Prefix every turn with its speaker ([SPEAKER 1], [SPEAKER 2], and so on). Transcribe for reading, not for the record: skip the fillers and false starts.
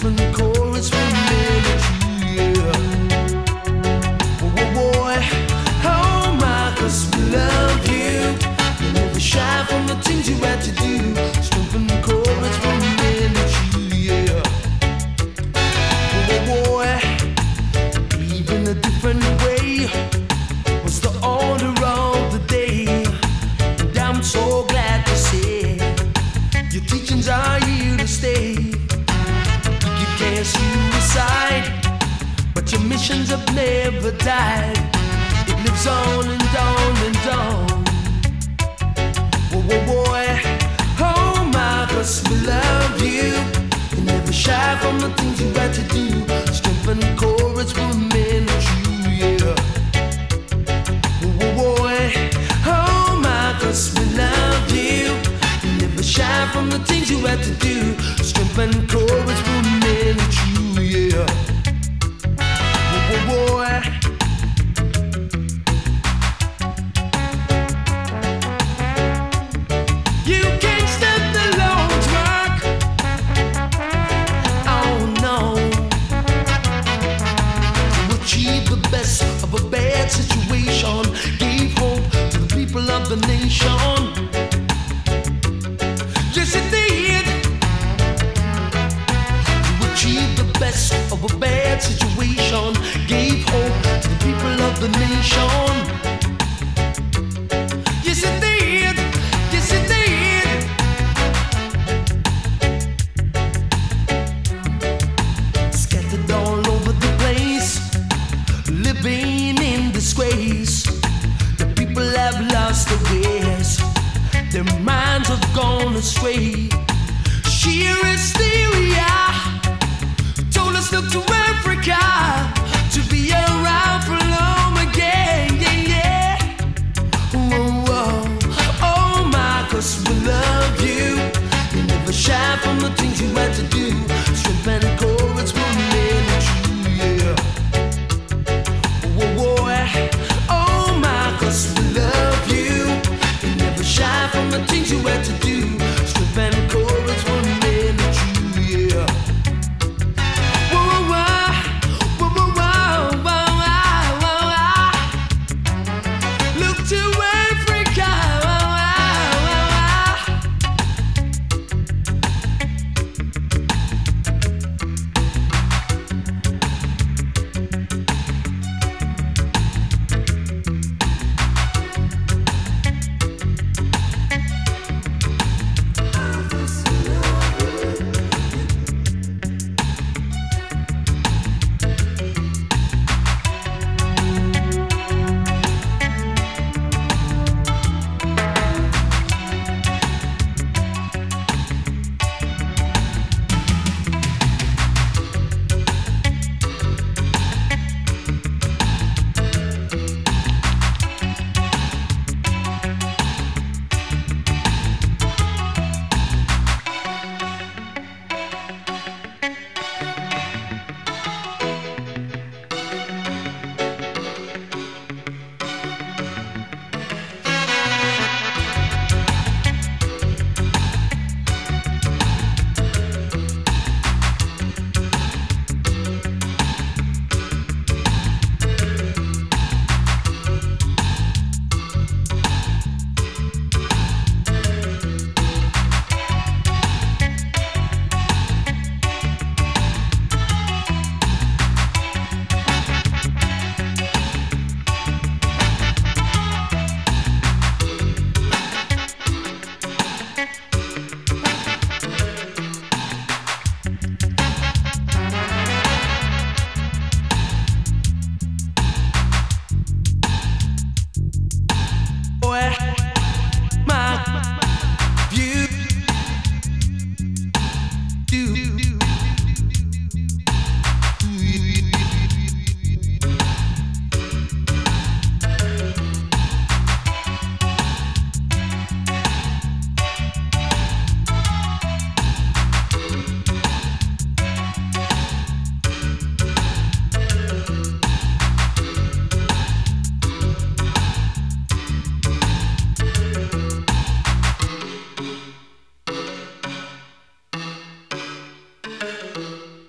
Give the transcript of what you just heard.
[SPEAKER 1] Stripping the chorus for a minute, yeah. Boy, oh my, 'cause we love you. You never shy from the things you had to do. Stripping the chorus for a minute, yeah. Boy, even a different way was the order of the day. And I'm so glad to say your teachings are here to stay. You can't suicide, but your missions have never died. It lives on and on and on. Whoa, boy, oh my, 'cause we love you. You never shy from the things you had to do. Strengthen the chorus for a minute, yeah. Whoa, boy, oh my, 'cause we love you. You never shy from the things you had to do. Strengthen the chorus for a minute, yeah. Whoa, boy. You can't stop the Lord's work. Oh no. To achieve the best of a bad situation, gave hope to the people of the nation. Yes, it did. To achieve the best of a bad situation, gave hope to the people of the nation. Yes, it did. Yes, it did. Scattered all over the place, living in disgrace. The people have lost their ways. Their minds have gone astray. She is still